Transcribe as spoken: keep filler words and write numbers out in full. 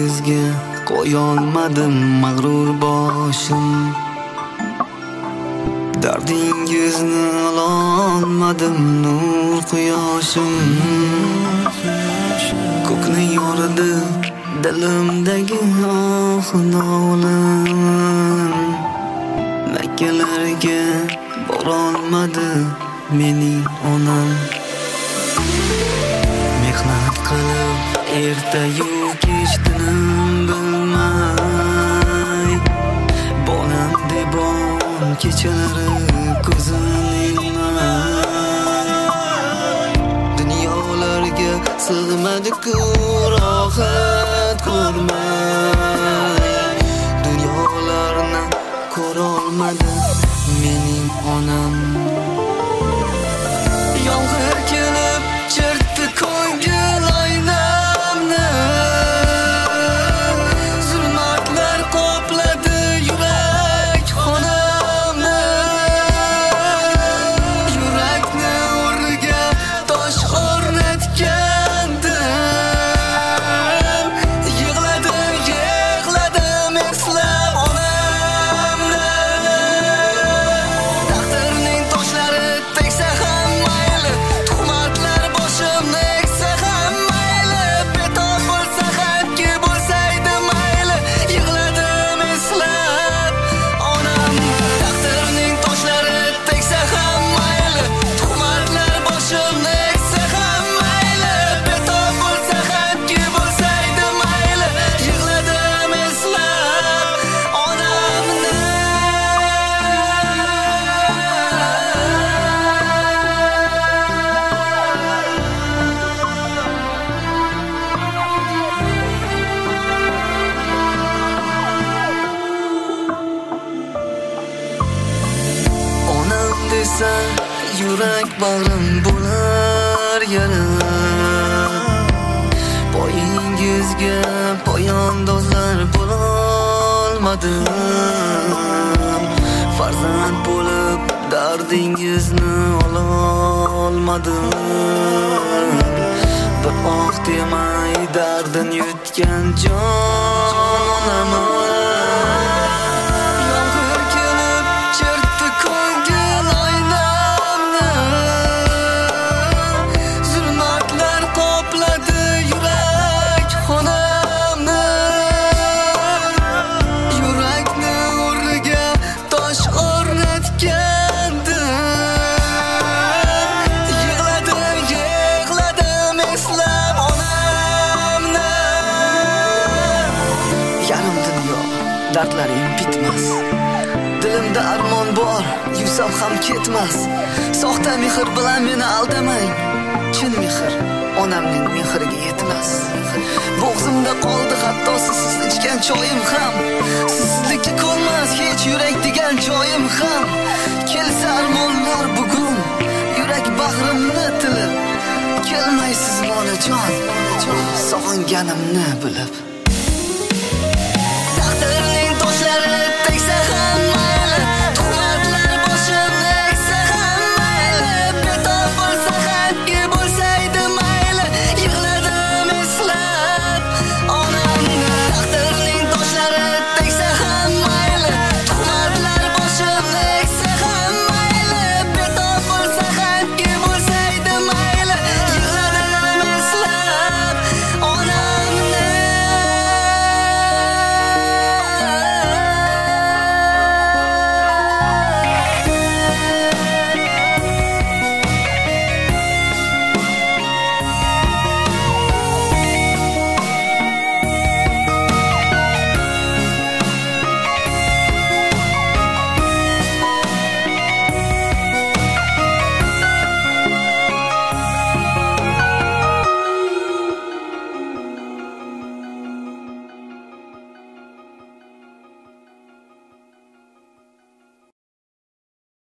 yuzga qo'yolmadim mag'rur boshim. Dardingizni ololmadim nur quyoshim. Ko'kni yordi dilimdagi oxnolim. Makkalarga borolmadi mening onam. Mehnat qilib ertayu kech tinim bilmay, bolam debon kechalari ko'zini dunyolarga sig'madi-ku rohat ko'rmay, dunyolarni ko'rolmadi mening onam. Yomg'ir kelib chertdi ko'ngil oynamni, zulmatlar qopladi yurak xonamni. Yurakni o'rniga tosh o'rnatgandim, yig'ladim, yig'ladim eslab onamni. Taqdirning toshlari tegsa ham mayli, tuhmatlar boshimni eksa ham mayli, betob bo'lsa xatki bo'lsaydi mayli, yig'ladim eslab onam. Taqdirning toshlari tegsa ham mayli, tuhmatlar boshimni eksa ham mayli, betob bo'lsa xatki bo'lsaydi mayli, yig'ladim eslab onamni. Onam desa yurak bag'rim bo'lar yara. Poyingizga poyandozlar bo'lolmadim. Farzand bo'lib dardingizni ololmadim. Bir oh demay dardin yutgan jon onaman. Yomg'ir kelib chertdi ko'ngil oynamni, zulmatlar qopladi yurak xonamni. Yurakni o'rniga tosh o'rnatgandim, yig'ladim, yig'ladim eslab onamni. Yarim dunyo dardlarim bitmas, dilimda armon bor, yusam ham ketmas. Soxta mehr bilan meni aldamang, chin mehr onamning mehriga yetmas. Bo'g'zimda qoldi hatto sizsiz ichgan choyim ham, sizlikka ko'nmas hech yurak degan joyim ham. Kelsa armonlar bugun yurak bag'rimni tilib, kelmaysiz bolajon, sog'inganimni bilib.